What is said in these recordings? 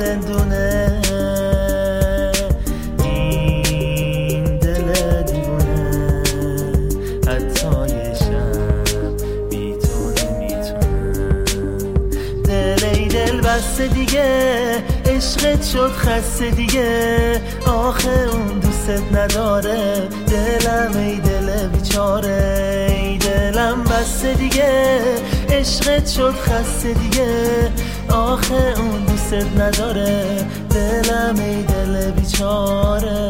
زندونه، این دل دیوونه حتی یه شب بی تو نمیتونه. دل ای دل بسته دیگه، عشقت شد خسته دیگه، آخه اون دوست نداره. دلم ای دل بیچاره، ای دلم بسته دیگه، عشقت شد خسته دیگه، آخه اون دوست نداره. دلم ای دل بیچاره.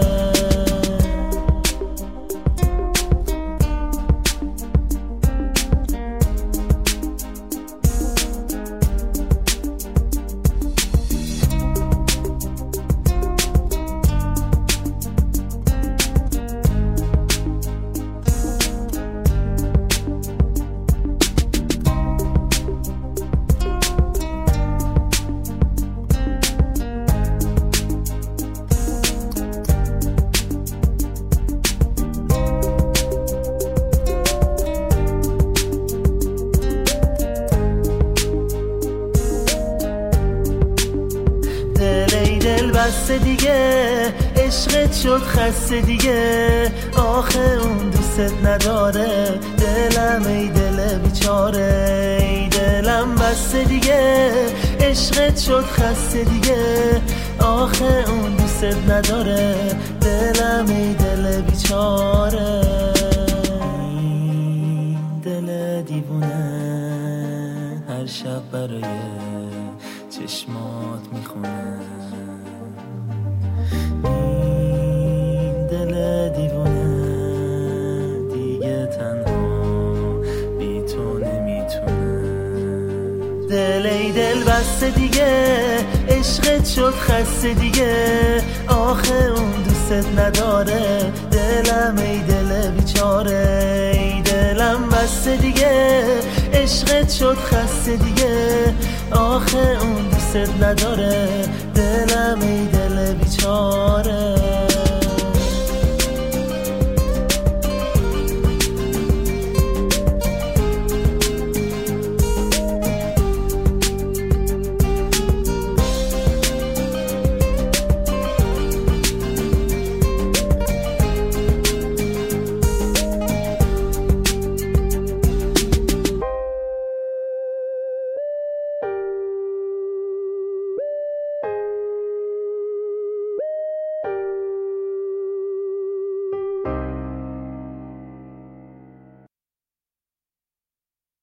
بسته دیگه، عشقت شد خسته دیگه، آخه اون دوست نداره. دلم ای دل بیچاره، ای دلم بسته دیگه، عشقت شد خسته دیگه، آخه اون دوست نداره. دلم ای دل بیچاره، این دل دیوونه هر شب برای چشمات میخونه. این دل دیوونه دیگه تنها بی تو نمیتونه. دل ای دل بسته دیگه، عشقت شد خسته دیگه، آخه اون دوست نداره. دلم ای دل بیچاره، ای دلم بسته دیگه، عشقت شد خسته دیگه، آخه اون دوست نداره. دلم ای دل بیچاره.